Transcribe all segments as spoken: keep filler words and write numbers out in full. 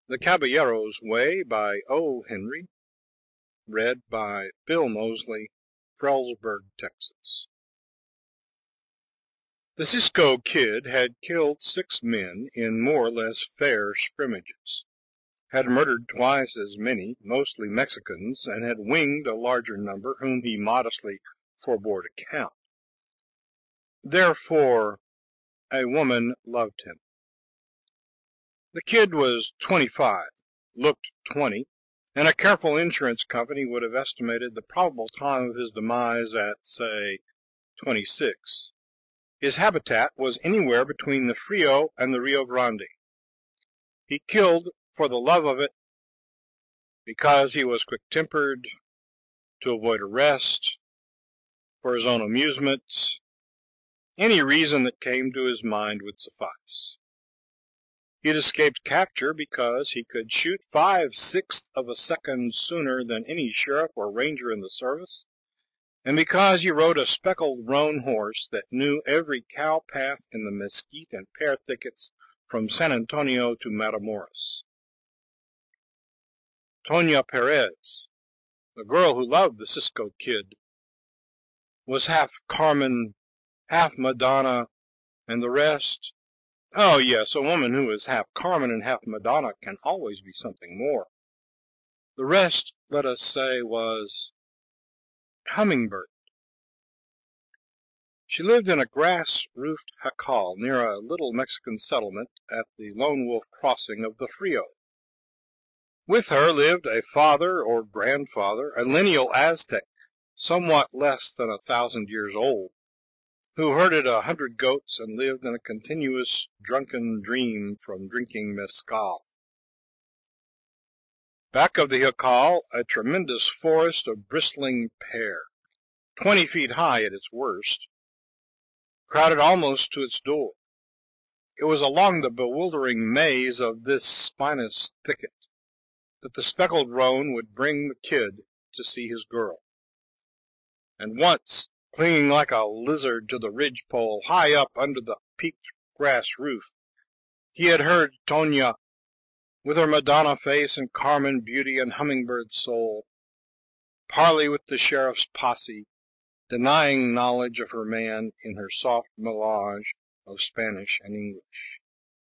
The Caballero's Way by O. Henry Read by Bill Moseley, Frellsburg, Texas. The Cisco Kid had killed six men in more or less fair scrimmages, had murdered twice as many, mostly Mexicans, and had winged a larger number whom he modestly forbore to count. Therefore, a woman loved him. The Kid was twenty-five, looked twenty, and a careful insurance company would have estimated the probable time of his demise at, say, twenty-six. His habitat was anywhere between the Frio and the Rio Grande. He killed for the love of it, because he was quick-tempered, to avoid arrest, for his own amusement. Any reason that came to his mind would suffice. He had escaped capture because he could shoot five-sixths of a second sooner than any sheriff or ranger in the service, and because he rode a speckled roan horse that knew every cow path in the mesquite and pear thickets from San Antonio to Matamoros. Tonia Perez, the girl who loved the Cisco Kid, was half Carmen, half Madonna, and the rest. Oh, yes, a woman who is half Carmen and half Madonna can always be something more. The rest, let us say, was Hummingbird. She lived in a grass-roofed jacal near a little Mexican settlement at the Lone Wolf Crossing of the Frio. With her lived a father or grandfather, a lineal Aztec, somewhat less than a thousand years old, who herded a hundred goats and lived in a continuous drunken dream from drinking mescal. Back of the jacal, a tremendous forest of bristling pear, twenty feet high at its worst, crowded almost to its door. It was along the bewildering maze of this spinous thicket that the speckled roan would bring the Kid to see his girl. And once, clinging like a lizard to the ridgepole high up under the peaked grass roof, he had heard Tonia, with her Madonna face and Carmen beauty and hummingbird soul, parley with the sheriff's posse, denying knowledge of her man in her soft melange of Spanish and English.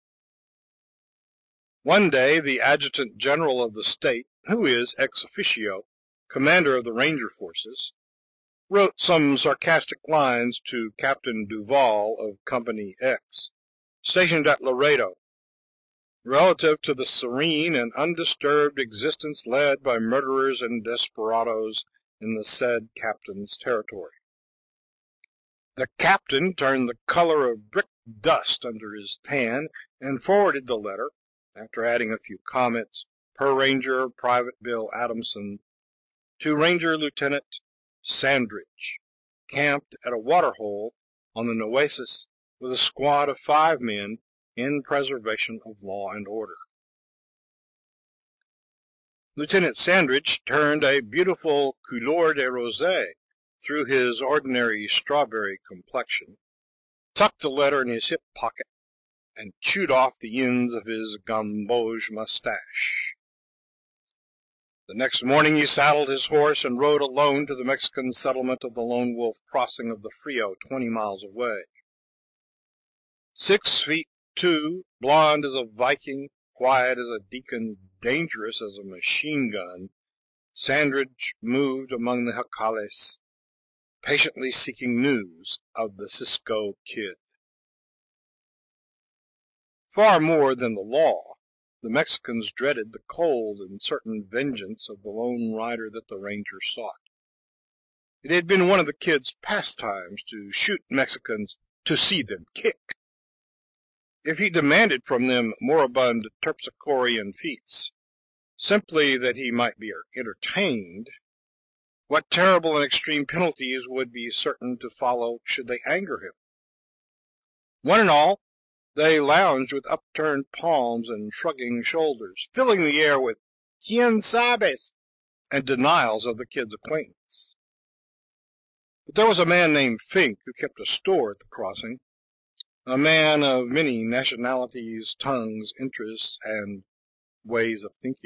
One day the adjutant general of the state, who is ex officio commander of the ranger forces, wrote some sarcastic lines to Captain Duval of Company X, stationed at Laredo, relative to the serene and undisturbed existence led by murderers and desperadoes in the said captain's territory. The captain turned the color of brick dust under his tan, and forwarded the letter, after adding a few comments, per Ranger Private Bill Adamson, to Ranger Lieutenant Sandridge, camped at a waterhole on the Nueces with a squad of five men in preservation of law and order. Lieutenant Sandridge turned a beautiful couleur de rosé through his ordinary strawberry complexion, tucked the letter in his hip pocket, and chewed off the ends of his gamboge mustache. The next morning he saddled his horse and rode alone to the Mexican settlement of the Lone Wolf Crossing of the Frio, twenty miles away. Six feet two, blond as a Viking, quiet as a deacon, dangerous as a machine gun, Sandridge moved among the jacales, patiently seeking news of the Cisco Kid. Far more than the law, the Mexicans dreaded the cold and certain vengeance of the lone rider that the ranger sought. It had been one of the Kid's pastimes to shoot Mexicans to see them kick. If he demanded from them moribund terpsichorean feats, simply that he might be entertained, what terrible and extreme penalties would be certain to follow should they anger him? One and all, they lounged with upturned palms and shrugging shoulders, filling the air with "Quien sabes?" and denials of the Kid's acquaintance. But there was a man named Fink who kept a store at the crossing, a man of many nationalities, tongues, interests, and ways of thinking.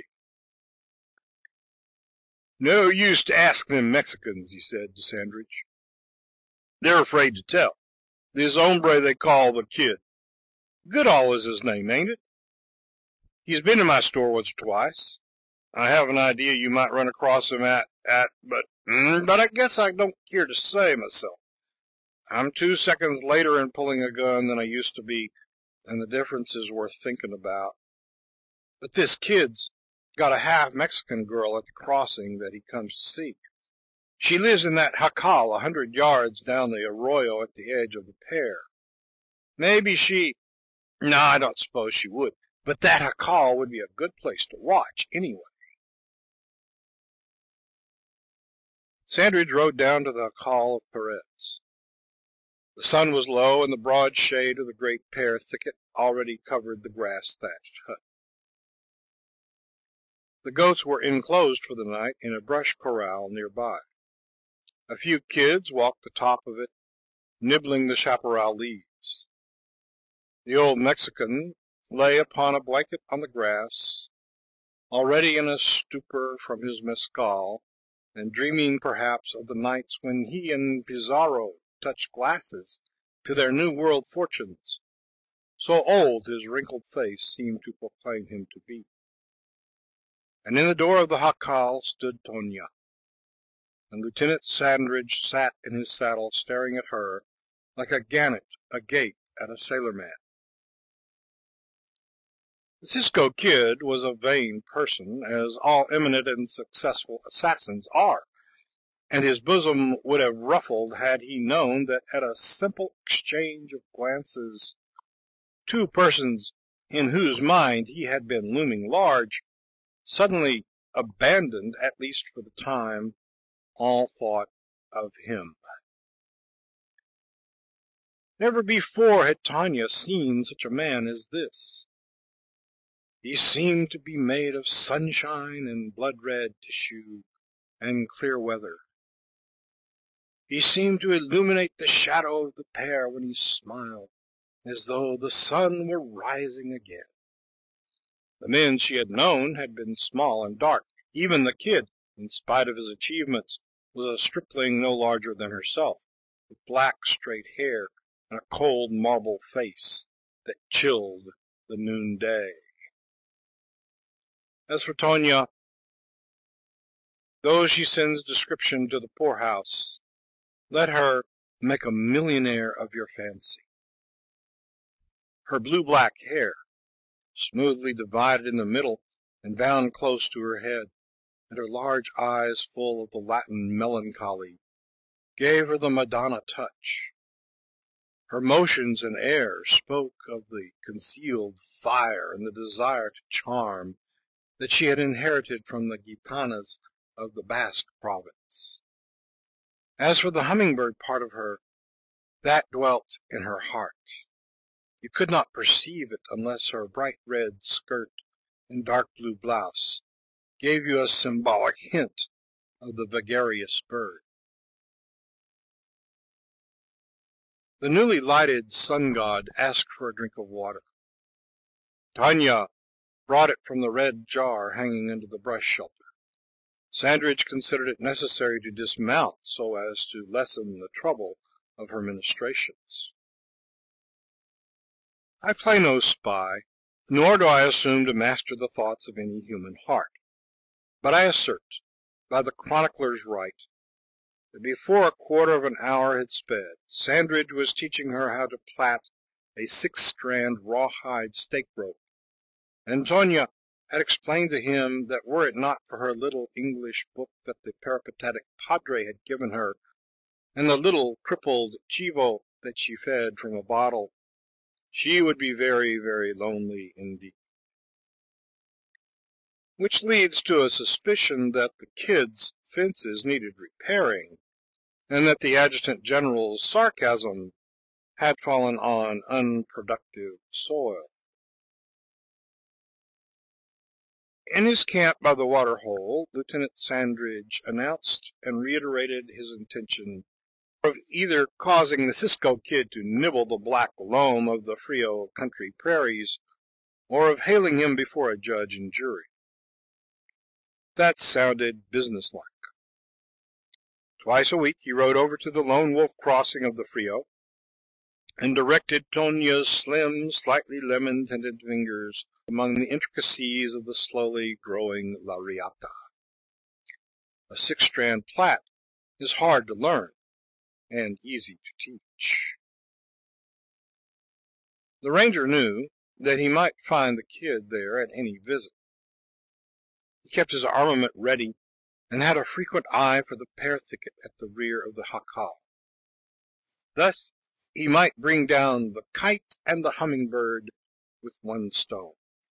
"No use to ask them Mexicans," he said to Sandridge. "They're afraid to tell. This hombre they call the Kid Goodall is his name, ain't it? He's been in my store once or twice. I have an idea you might run across him at, at, but, mm, but I guess I don't care to say, myself. I'm two seconds later in pulling a gun than I used to be, and the difference is worth thinking about. But this Kid's got a half-Mexican girl at the crossing that he comes to see. She lives in that jacal a hundred yards down the arroyo at the edge of the pear. Maybe she... No, I don't suppose she would, but that jacal would be a good place to watch, anyway." Sandridge rode down to the jacal of Perez. The sun was low, and the broad shade of the great pear thicket already covered the grass-thatched hut. The goats were enclosed for the night in a brush corral near by. A few kids walked the top of it, nibbling the chaparral leaves. The old Mexican lay upon a blanket on the grass, already in a stupor from his mescal, and dreaming perhaps of the nights when he and Pizarro touched glasses to their New World fortunes, so old his wrinkled face seemed to proclaim him to be. And in the door of the jacal stood Tonia, and Lieutenant Sandridge sat in his saddle staring at her like a gannet agape at a sailor-man. The Cisco Kid was a vain person, as all eminent and successful assassins are, and his bosom would have ruffled had he known that at a simple exchange of glances two persons in whose mind he had been looming large suddenly abandoned, at least for the time, all thought of him. Never before had Tanya seen such a man as this. He seemed to be made of sunshine and blood-red tissue and clear weather. He seemed to illuminate the shadow of the pear when he smiled, as though the sun were rising again. The men she had known had been small and dark. Even the Kid, in spite of his achievements, was a stripling no larger than herself, with black straight hair and a cold marble face that chilled the noonday. As for Tonia, though she sends description to the poorhouse, let her make a millionaire of your fancy. Her blue-black hair, smoothly divided in the middle and bound close to her head, and her large eyes full of the Latin melancholy, gave her the Madonna touch. Her motions and air spoke of the concealed fire and the desire to charm that she had inherited from the gitanas of the Basque province. As for the hummingbird part of her, that dwelt in her heart. You could not perceive it unless her bright red skirt and dark blue blouse gave you a symbolic hint of the vagarious bird. The newly lighted sun god asked for a drink of water. Tanya brought it from the red jar hanging under the brush shelter. Sandridge considered it necessary to dismount so as to lessen the trouble of her ministrations. I play no spy, nor do I assume to master the thoughts of any human heart. But I assert, by the chronicler's right, that before a quarter of an hour had sped, Sandridge was teaching her how to plait a six-strand rawhide stake-rope, and Tonia had explained to him that were it not for her little English book that the peripatetic padre had given her, and the little crippled chivo that she fed from a bottle, she would be very, very lonely indeed. Which leads to a suspicion that the Kid's fences needed repairing, and that the Adjutant General's sarcasm had fallen on unproductive soil. In his camp by the water-hole, Lieutenant Sandridge announced and reiterated his intention of either causing the Cisco Kid to nibble the black loam of the Frio country prairies, or of hailing him before a judge and jury. That sounded businesslike. Twice a week he rode over to the Lone Wolf Crossing of the Frio, and directed Tonia's slim, slightly lemon-tinted fingers among the intricacies of the slowly growing lariata. A six-strand plait is hard to learn, and easy to teach. The ranger knew that he might find the kid there at any visit. He kept his armament ready, and had a frequent eye for the pear thicket at the rear of the jacal. Thus he might bring down the kite and the humming-bird with one stone.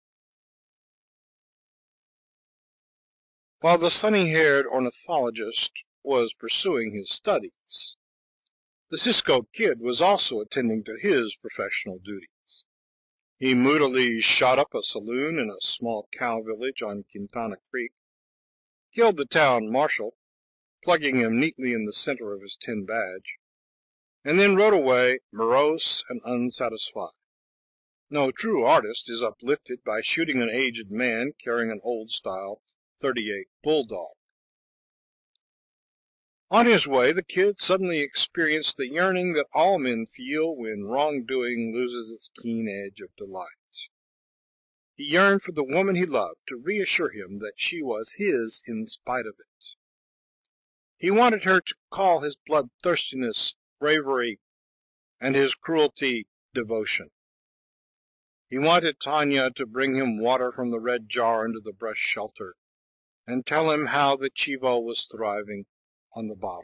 While the sunny-haired ornithologist was pursuing his studies, the Cisco Kid was also attending to his professional duties. He moodily shot up a saloon in a small cow village on Quintana Creek, killed the town marshal, plugging him neatly in the center of his tin badge, and then rode away, morose and unsatisfied. No true artist is uplifted by shooting an aged man carrying an old-style thirty-eight bulldog. On his way, the Kid suddenly experienced the yearning that all men feel when wrongdoing loses its keen edge of delight. He yearned for the woman he loved to reassure him that she was his in spite of it. He wanted her to call his bloodthirstiness bravery and his cruelty devotion. He wanted Tanya to bring him water from the red jar into the brush shelter, and tell him how the chivo was thriving on the bottle.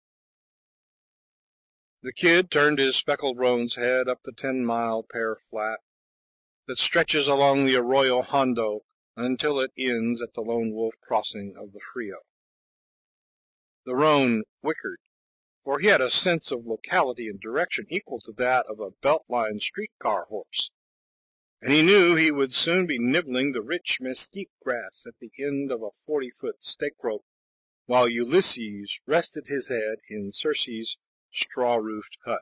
The Kid turned his speckled roan's head up the ten-mile pear flat that stretches along the Arroyo Hondo until it ends at the Lone Wolf Crossing of the Frio. The roan whickered, for he had a sense of locality and direction equal to that of a belt-line streetcar horse, and he knew he would soon be nibbling the rich mesquite grass at the end of a forty-foot stake rope, while Ulysses rested his head in Circe's straw-roofed hut.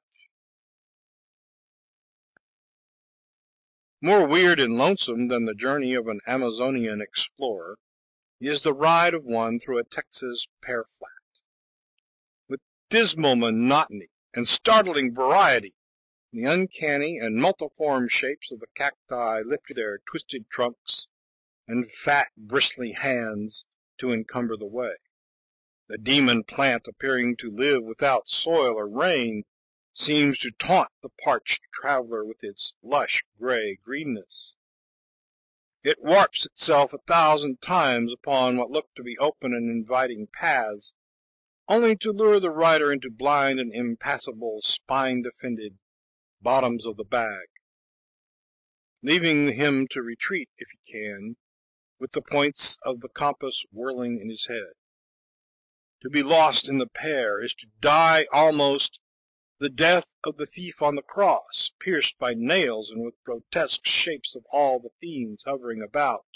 More weird and lonesome than the journey of an Amazonian explorer is the ride of one through a Texas pear flat. With dismal monotony and startling variety, the uncanny and multiform shapes of the cacti lifted their twisted trunks and fat, bristly hands to encumber the way. The demon plant, appearing to live without soil or rain, seems to taunt the parched traveler with its lush gray greenness. It warps itself a thousand times upon what look to be open and inviting paths, only to lure the rider into blind and impassable, spine-defended bottoms of the bag, leaving him to retreat, if he can, with the points of the compass whirling in his head. To be lost in the pear is to die almost the death of the thief on the cross, pierced by nails and with grotesque shapes of all the fiends hovering about.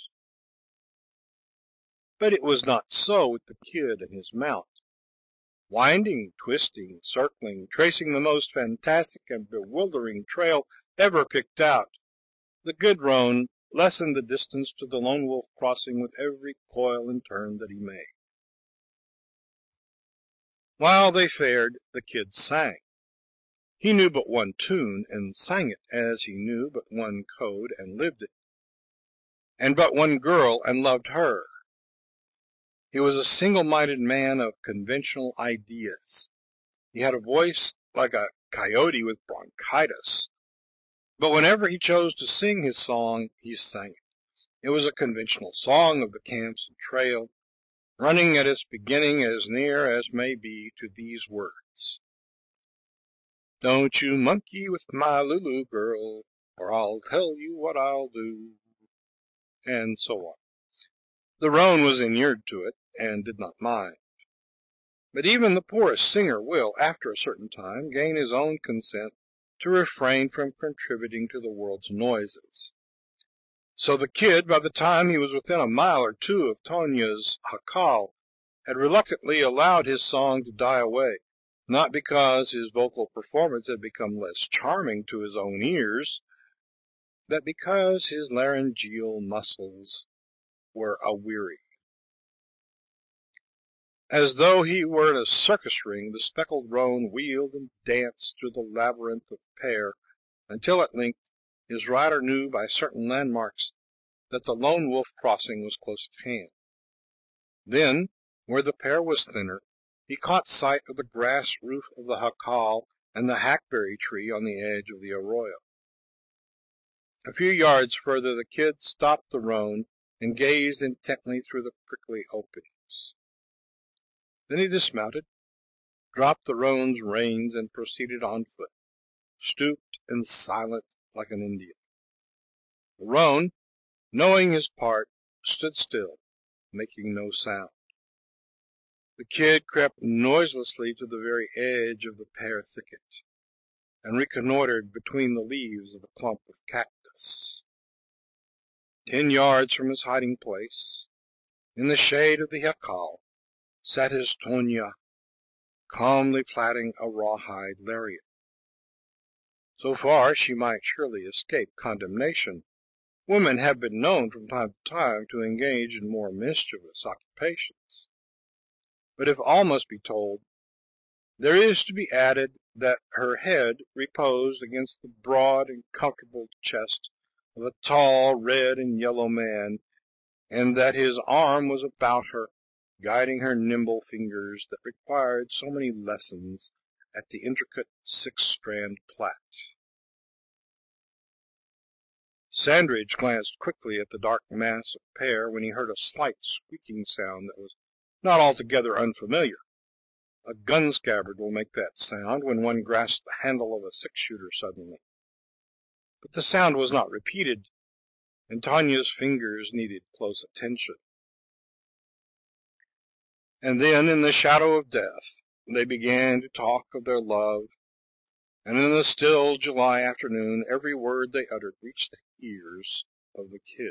But it was not so with the Kid and his mount. Winding, twisting, circling, tracing the most fantastic and bewildering trail ever picked out, the good roan lessened the distance to the Lone Wolf Crossing with every coil and turn that he made. While they fared, the Kid sang. He knew but one tune, and sang it as he knew but one code, and lived it, and but one girl, and loved her. He was a single-minded man of conventional ideas. He had a voice like a coyote with bronchitis, but whenever he chose to sing his song, he sang it. It was a conventional song of the camps and trail, running at its beginning as near as may be to these words: "Don't you monkey with my Lulu girl, or I'll tell you what I'll do," and so on. The roan was inured to it, and did not mind. But even the poorest singer will, after a certain time, gain his own consent to refrain from contributing to the world's noises. So the Kid, by the time he was within a mile or two of Tonia's jacal, had reluctantly allowed his song to die away, not because his vocal performance had become less charming to his own ears, that because his laryngeal muscles were aweary. As though he were in a circus ring, the speckled roan wheeled and danced through the labyrinth of pear, until at length his rider knew by certain landmarks that the Lone Wolf Crossing was close at hand. Then, where the pear was thinner, he caught sight of the grass roof of the jacal and the hackberry tree on the edge of the arroyo. A few yards further the kid stopped the roan and gazed intently through the prickly openings. Then he dismounted, dropped the roan's reins, and proceeded on foot, stooped and silent like an Indian. The roan, knowing his part, stood still, making no sound. The kid crept noiselessly to the very edge of the pear thicket, and reconnoitered between the leaves of a clump of cactus. Ten yards from his hiding place, in the shade of the jacal, sat his Tonia, calmly plaiting a rawhide lariat. So far she might surely escape condemnation. Women have been known from time to time to engage in more mischievous occupations. But if all must be told, there is to be added that her head reposed against the broad and comfortable chest of a tall red and yellow man, and that his arm was about her, guiding her nimble fingers that required so many lessons at the intricate six-strand plait. Sandridge glanced quickly at the dark mass of pear when he heard a slight squeaking sound that was not altogether unfamiliar. A gun scabbard will make that sound when one grasps the handle of a six-shooter suddenly. But the sound was not repeated, and Tonia's fingers needed close attention. And then, in the shadow of death, they began to talk of their love, and in the still July afternoon every word they uttered reached the ears of the kid.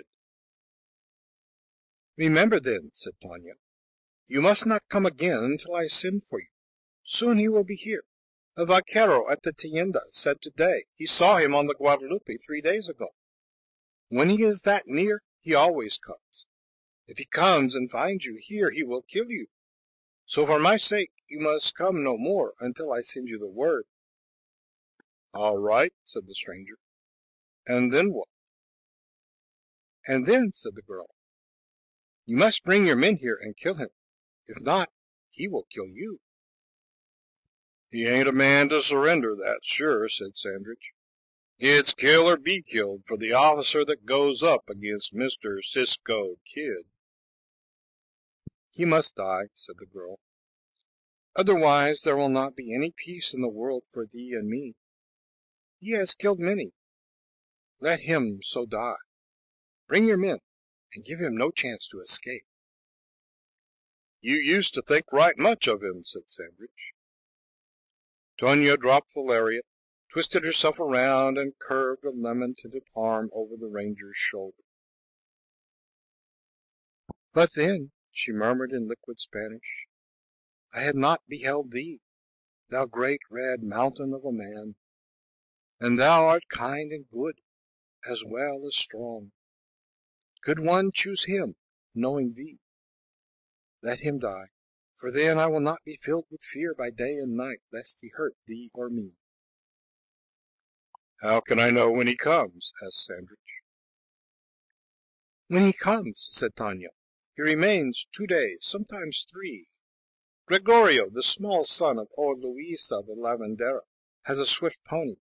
"Remember, then," said Tonia, "you must not come again until I send for you. Soon he will be here. A vaquero at the tienda said today he saw him on the Guadalupe three days ago. When he is that near, he always comes. If he comes and finds you here, he will kill you. So for my sake, you must come no more until I send you the word." "All right," said the stranger. "And then what?" "And then," said the girl, "you must bring your men here and kill him. If not, he will kill you." "He ain't a man to surrender, that's sure," said Sandridge. "It's kill or be killed for the officer that goes up against Mister Cisco Kid." "He must die," said the girl. "Otherwise there will not be any peace in the world for thee and me. He has killed many. Let him so die. Bring your men, and give him no chance to escape." "You used to think right much of him," said Sandridge. Tonia dropped the lariat, twisted herself around, and curved a lemon-tinted arm over the ranger's shoulder. "But then," she murmured in liquid Spanish, "I had not beheld thee, thou great red mountain of a man. And thou art kind and good, as well as strong. Could one choose him, knowing thee? Let him die, for then I will not be filled with fear by day and night, lest he hurt thee or me." "How can I know when he comes?" asked Sandridge. "When he comes," said Tonia, "he remains two days, sometimes three. Gregorio, the small son of old Luisa the lavandera, has a swift pony.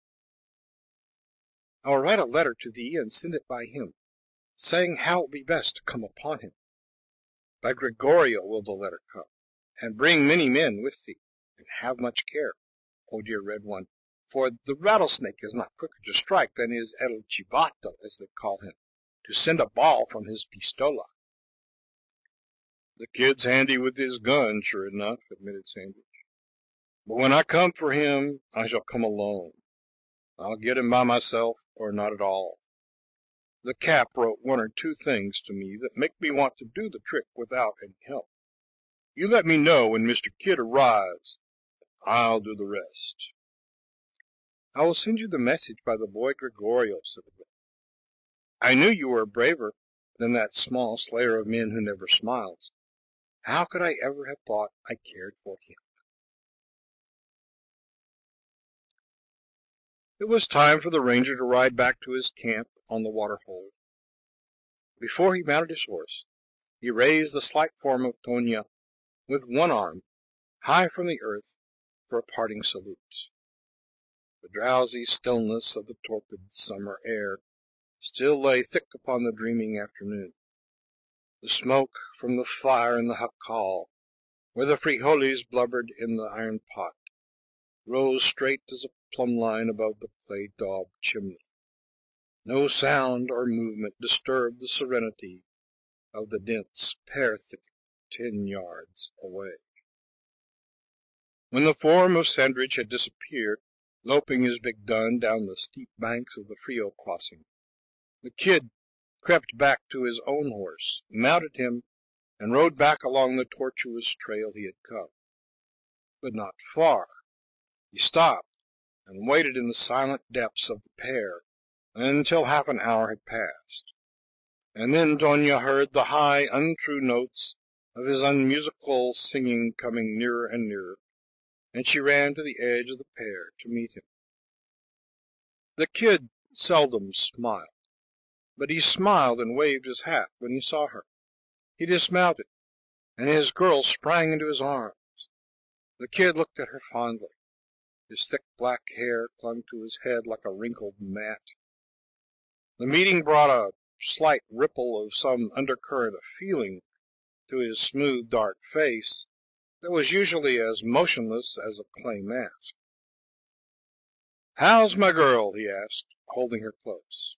I will write a letter to thee and send it by him, saying how it will be best to come upon him. By Gregorio will the letter come, and bring many men with thee, and have much care, O dear red one, for the rattlesnake is not quicker to strike than is El Chivato, as they call him, to send a ball from his pistola." "The kid's handy with his gun, sure enough," admitted Sandridge. "But when I come for him, I shall come alone. I'll get him by myself, or not at all. The Cap wrote one or two things to me that make me want to do the trick without any help. You let me know when Mister Kid arrives. I'll do the rest." "I will send you the message by the boy Gregorio," said the girl. I knew you were braver than that small slayer of men who never smiles. How could I ever have thought I cared for him?" It was time for the ranger to ride back to his camp on the water hole. Before he mounted his horse, he raised the slight form of Tonia with one arm high from the earth for a parting salute. The drowsy stillness of the torpid summer air still lay thick upon the dreaming afternoon. The smoke from the fire in the jacal, where the frijoles blubbered in the iron pot, rose straight as a plumb line above the clay-daubed chimney. No sound or movement disturbed the serenity of the dense pear thicket ten yards away. When the form of Sandridge had disappeared, loping his big dun down the steep banks of the Frio crossing, the Kid crept back to his own horse, mounted him, and rode back along the tortuous trail he had come. But not far. He stopped and waited in the silent depths of the pear until half an hour had passed, and then Tonia heard the high, untrue notes of his unmusical singing coming nearer and nearer, and she ran to the edge of the pear to meet him. The Kid seldom smiled, but he smiled and waved his hat when he saw her. He dismounted, and his girl sprang into his arms. The Kid looked at her fondly. His thick black hair clung to his head like a wrinkled mat. The meeting brought a slight ripple of some undercurrent of feeling to his smooth, dark face that was usually as motionless as a clay mask. "How's my girl?" he asked, holding her close.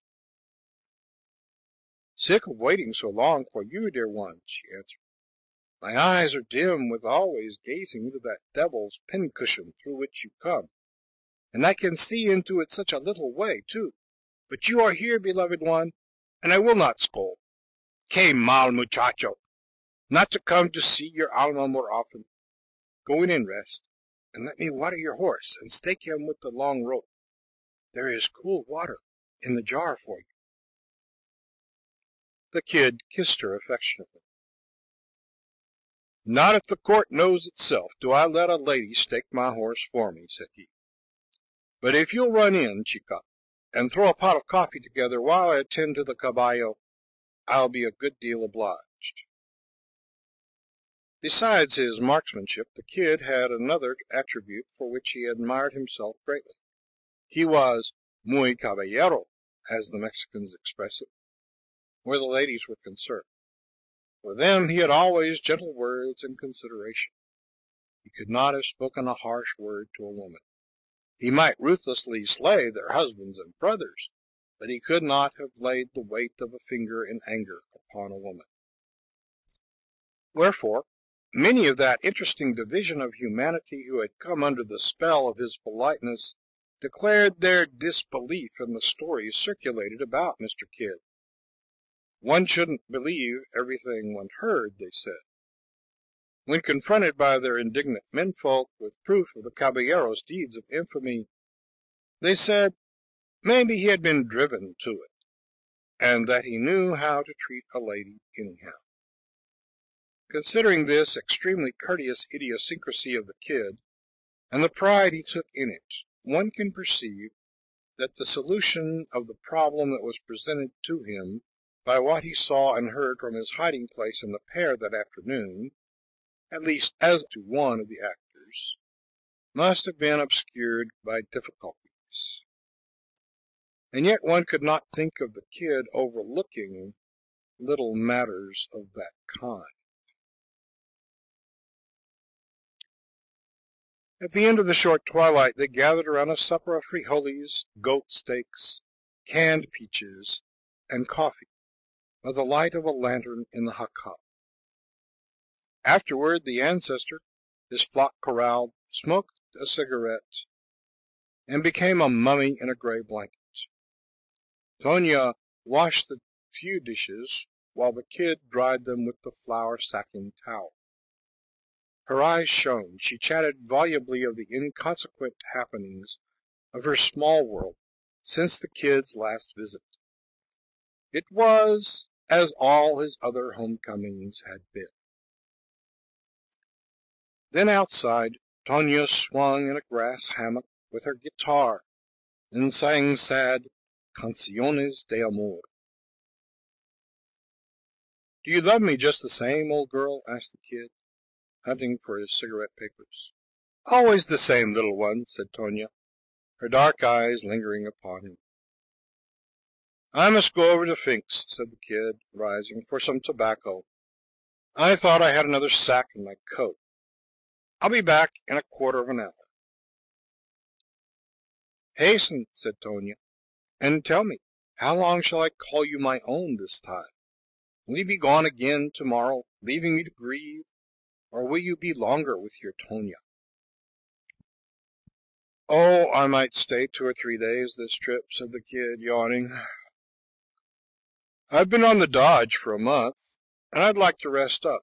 "Sick of waiting so long for you, dear one," she answered. "My eyes are dim with always gazing into that devil's pincushion through which you come, and I can see into it such a little way, too. But you are here, beloved one, and I will not scold. Que mal muchacho! Not to come to see your Alma more often. Go in and rest, and let me water your horse and stake him with the long rope. There is cool water in the jar for you." The Kid kissed her affectionately. "Not if the court knows itself do I let a lady stake my horse for me," said he. "But if you'll run in, chica, and throw a pot of coffee together while I attend to the caballo, I'll be a good deal obliged." Besides his marksmanship, the Kid had another attribute for which he admired himself greatly. He was muy caballero, as the Mexicans express it, where the ladies were concerned. For them he had always gentle words and consideration. He could not have spoken a harsh word to a woman. He might ruthlessly slay their husbands and brothers, but he could not have laid the weight of a finger in anger upon a woman. Wherefore, many of that interesting division of humanity who had come under the spell of his politeness declared their disbelief in the stories circulated about Mister Kidd. One shouldn't believe everything one heard, they said. When confronted by their indignant menfolk with proof of the caballero's deeds of infamy, they said maybe he had been driven to it, and that he knew how to treat a lady anyhow. Considering this extremely courteous idiosyncrasy of the Kid, and the pride he took in it, one can perceive that the solution of the problem that was presented to him by what he saw and heard from his hiding place in the pear that afternoon, at least as to one of the actors, must have been obscured by difficulties. And yet one could not think of the Kid overlooking little matters of that kind. At the end of the short twilight they gathered around a supper of frijoles, goat steaks, canned peaches, and coffee, by the light of a lantern in the jacal. Afterward the ancestor, his flock corralled, smoked a cigarette, and became a mummy in a gray blanket. Tonia washed the few dishes, while the Kid dried them with the flour-sacking towel. Her eyes shone. She chatted volubly of the inconsequent happenings of her small world since the Kid's last visit. It was as all his other homecomings had been. Then outside, Tonia swung in a grass hammock with her guitar and sang sad canciones de amor. "Do you love me just the same, old girl?" asked the Kid, hunting for his cigarette papers. "Always the same, little one," said Tonia, her dark eyes lingering upon him. "I must go over to Fink's," said the Kid, rising, "for some tobacco. I thought I had another sack in my coat. I'll be back in a quarter of an hour." "Hasten," said Tonia, "and tell me, how long shall I call you my own this time? Will you be gone again tomorrow, leaving me to grieve, or will you be longer with your Tonia?" "Oh, I might stay two or three days this trip," said the Kid, yawning. "I've been on the dodge for a month, and I'd like to rest up."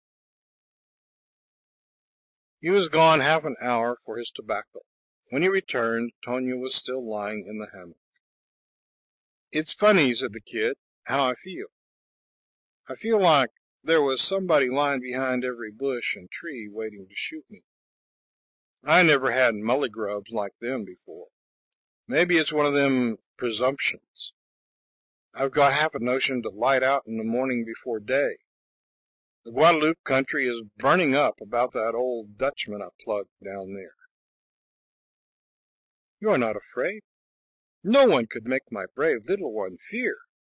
He was gone half an hour for his tobacco. When he returned, Tonia was still lying in the hammock. "It's funny," said the Kid, "how I feel. I feel like there was somebody lying behind every bush and tree waiting to shoot me. I never had mullygrubs like them before. Maybe it's one of them presumptions. I've got half a notion to light out in the morning before day. The Guadalupe country is burning up about that old Dutchman I plugged down there." "You are not afraid? No one could make my brave little one fear."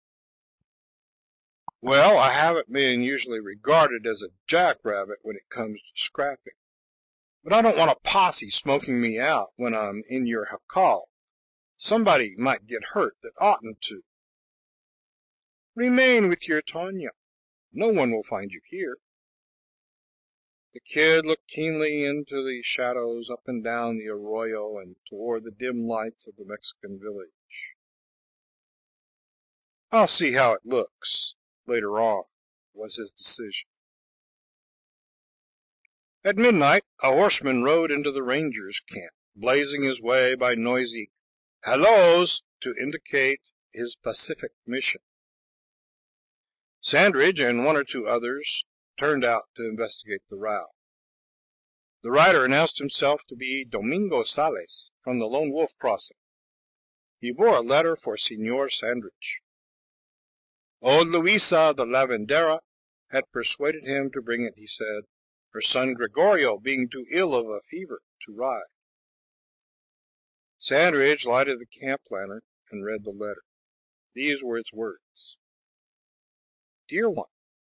"Well, I haven't been usually regarded as a jackrabbit when it comes to scrapping. But I don't want a posse smoking me out when I'm in your jacal. Somebody might get hurt that oughtn't to." "Remain with your Tonia. No one will find you here." The Kid looked keenly into the shadows up and down the arroyo and toward the dim lights of the Mexican village. "I'll see how it looks later on," was his decision. At midnight a horseman rode into the Rangers' camp, blazing his way by noisy halloos to indicate his pacific mission. Sandridge and one or two others turned out to investigate the row. The rider announced himself to be Domingo Sales, from the Lone Wolf Crossing. He bore a letter for Señor Sandridge. Old Luisa, the lavendera, had persuaded him to bring it, he said, her son Gregorio being too ill of a fever to ride. Sandridge lighted the camp lantern and read the letter. These were its words: "Dear one,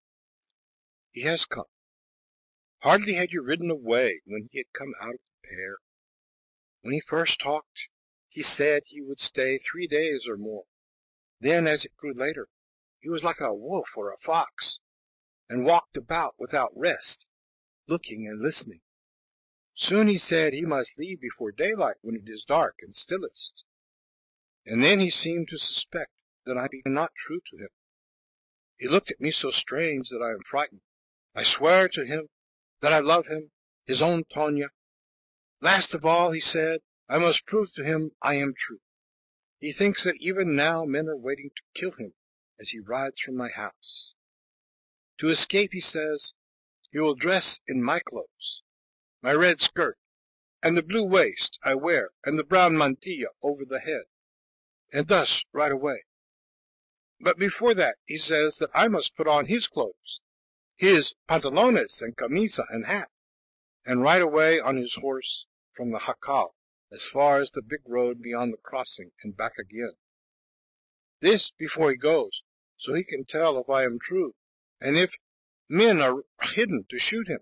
he has come. Hardly had you ridden away when he had come out of the pear. When he first talked, he said he would stay three days or more. Then, as it grew later, he was like a wolf or a fox, and walked about without rest, looking and listening. Soon he said he must leave before daylight when it is dark and stillest. And then he seemed to suspect that I be not true to him. He looked at me so strange that I am frightened. I swear to him that I love him, his own Tonia. Last of all, he said, I must prove to him I am true. He thinks that even now men are waiting to kill him as he rides from my house. To escape, he says, he will dress in my clothes, my red skirt, and the blue waist I wear, and the brown mantilla over the head, and thus ride away. But before that, he says that I must put on his clothes, his pantalones and camisa and hat, and ride away on his horse from the jacal as far as the big road beyond the crossing and back again. This before he goes, so he can tell if I am true, and if men are hidden to shoot him.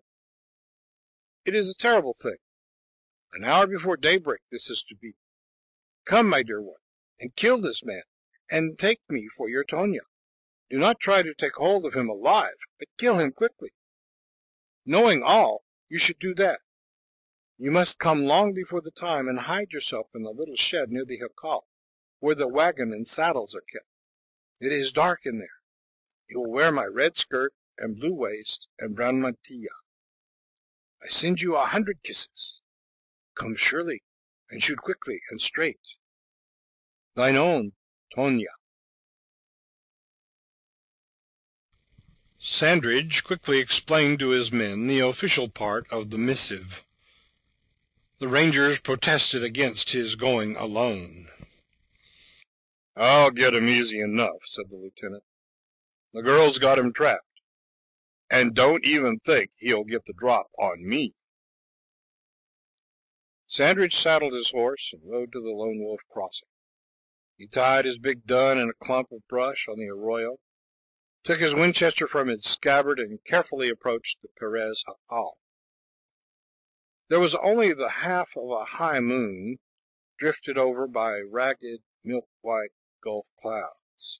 It is a terrible thing. An hour before daybreak this is to be. Come, my dear one, and kill this man, and take me for your Tonia. Do not try to take hold of him alive, but kill him quickly. Knowing all, you should do that. You must come long before the time and hide yourself in the little shed near the jacal, where the wagon and saddles are kept. It is dark in there. You will wear my red skirt and blue waist and brown mantilla. I send you a hundred kisses. Come surely, and shoot quickly and straight. Thine own Tonia." Sandridge quickly explained to his men the official part of the missive. The Rangers protested against his going alone. "I'll get him easy enough," said the lieutenant. "The girl's got him trapped. And don't even think he'll get the drop on me." Sandridge saddled his horse and rode to the Lone Wolf Crossing. He tied his big gun in a clump of brush on the arroyo, took his Winchester from its scabbard, and carefully approached the Perez jacal. There was only the half of a high moon, drifted over by ragged, milk-white Gulf clouds.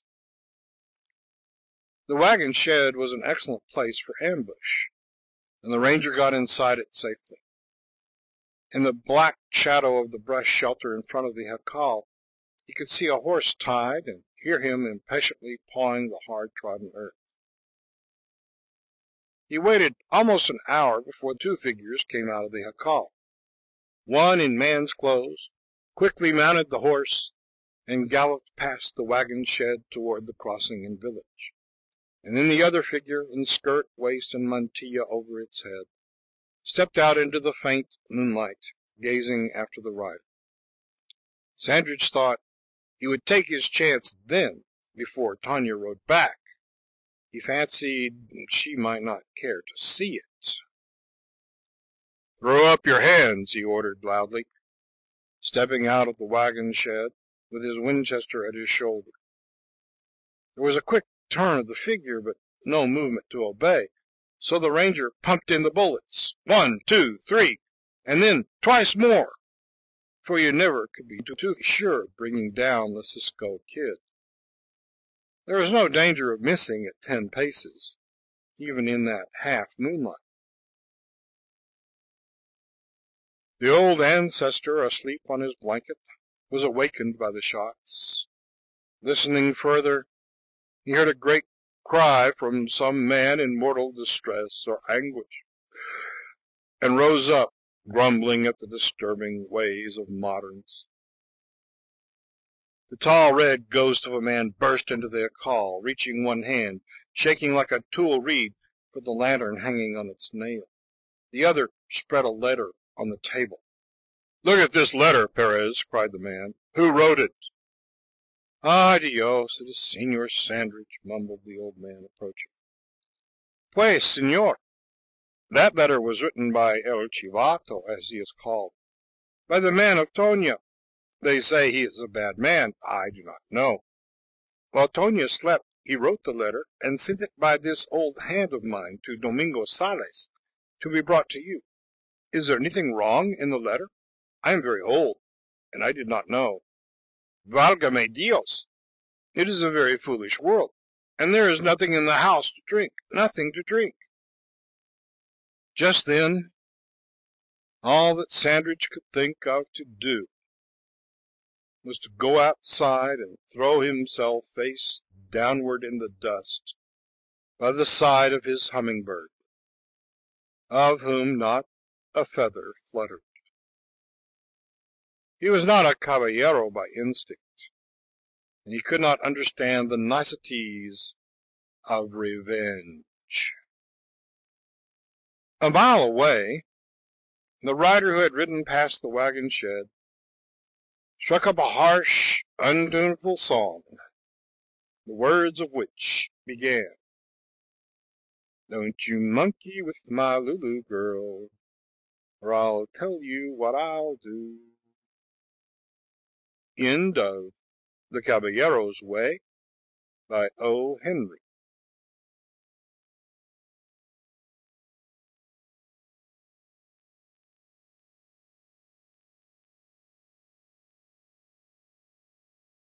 The wagon shed was an excellent place for ambush, and the Ranger got inside it safely. In the black shadow of the brush shelter in front of the jacal, he could see a horse tied, and hear him impatiently pawing the hard-trodden earth. He waited almost an hour before two figures came out of the jacal. One, in man's clothes, quickly mounted the horse and galloped past the wagon shed toward the crossing and village, and then the other figure, in skirt, waist, and mantilla over its head, stepped out into the faint moonlight, gazing after the rider. Sandridge thought he would take his chance then, before Tanya rode back. He fancied she might not care to see it. "Throw up your hands," he ordered loudly, stepping out of the wagon shed with his Winchester at his shoulder. There was a quick turn of the figure, but no movement to obey, so the Ranger pumped in the bullets, one, two, three, and then twice more, for you never could be too sure of bringing down the Cisco Kid. There was no danger of missing at ten paces, even in that half moonlight. The old ancestor, asleep on his blanket, was awakened by the shots. Listening further, he heard a great cry from some man in mortal distress or anguish, and rose up, grumbling at the disturbing ways of moderns. The tall red ghost of a man burst into the jacal, reaching one hand, shaking like a tule reed, for the lantern hanging on its nail. The other spread a letter on the table. "Look at this letter, Perez," cried the man. "Who wrote it?" "Ay Dios, it is Senor Sandridge," mumbled the old man, approaching. "Pues, senor, that letter was written by El Chivato, as he is called, by the men of Tonia. They say he is a bad man. I do not know. While Tonia slept, he wrote the letter, and sent it by this old hand of mine to Domingo Sales, to be brought to you. Is there anything wrong in the letter? I am very old, and I did not know. Valgame Dios! It is a very foolish world, and there is nothing in the house to drink, nothing to drink." Just then, all that Sandridge could think of to do was to go outside and throw himself face downward in the dust by the side of his humming-bird, of whom not a feather fluttered. He was not a caballero by instinct, and he could not understand the niceties of revenge. A mile away, the rider who had ridden past the wagon shed struck up a harsh, untuneful song, the words of which began, "Don't you monkey with my Lulu girl, or I'll tell you what I'll do." End of The Caballero's Way by O. Henry.